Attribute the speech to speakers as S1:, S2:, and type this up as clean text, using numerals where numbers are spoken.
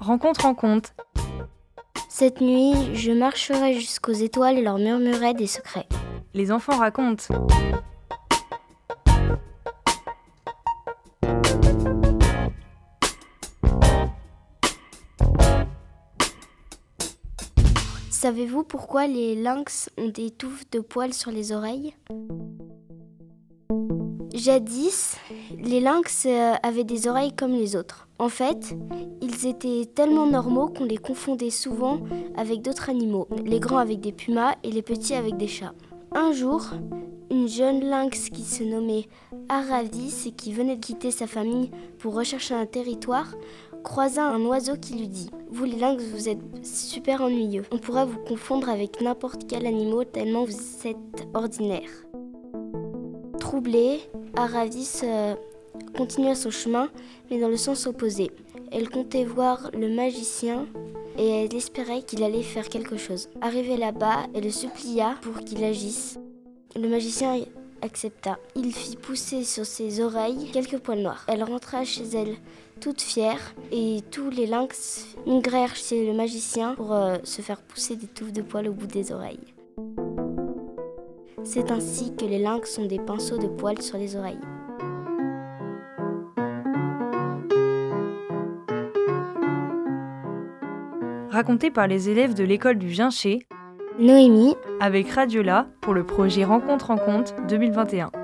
S1: Rencontre.
S2: Cette nuit, je marcherai jusqu'aux étoiles et leur murmurerai des secrets.
S1: Les enfants racontent.
S2: Savez-vous pourquoi les lynx ont des touffes de poils sur les oreilles ? Jadis, les lynx avaient des oreilles comme les autres. En fait, ils étaient tellement normaux qu'on les confondait souvent avec d'autres animaux, les grands avec des pumas et les petits avec des chats. Un jour, une jeune lynx qui se nommait Aravis et qui venait de quitter sa famille pour rechercher un territoire, croisa un oiseau qui lui dit « Vous les lynx, vous êtes super ennuyeux. On pourra vous confondre avec n'importe quel animal tellement vous êtes ordinaire. » Troublée, Aravis continua son chemin, mais dans le sens opposé. Elle comptait voir le magicien et elle espérait qu'il allait faire quelque chose. Arrivée là-bas, elle le supplia pour qu'il agisse. Le magicien accepta. Il fit pousser sur ses oreilles quelques poils noirs. Elle rentra chez elle toute fière et tous les lynx migrèrent chez le magicien pour se faire pousser des touffes de poils au bout des oreilles. C'est ainsi que les lynx ont des pinceaux de poils sur les oreilles.
S1: Raconté par les élèves de l'école du Viencher,
S2: Noémie,
S1: avec Radiola pour le projet Rencontre 2021.